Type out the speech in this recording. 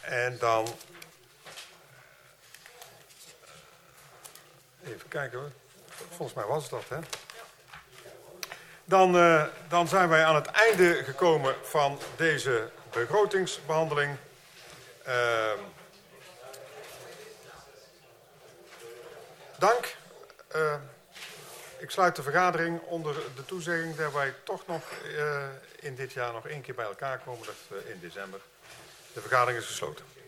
En dan... Even kijken hoor. Volgens mij was het dat, hè? Dan zijn wij aan het einde gekomen van deze begrotingsbehandeling. Dank. Ik sluit de vergadering onder de toezegging dat wij toch nog in dit jaar nog 1 keer bij elkaar komen. Dat in december. De vergadering is gesloten.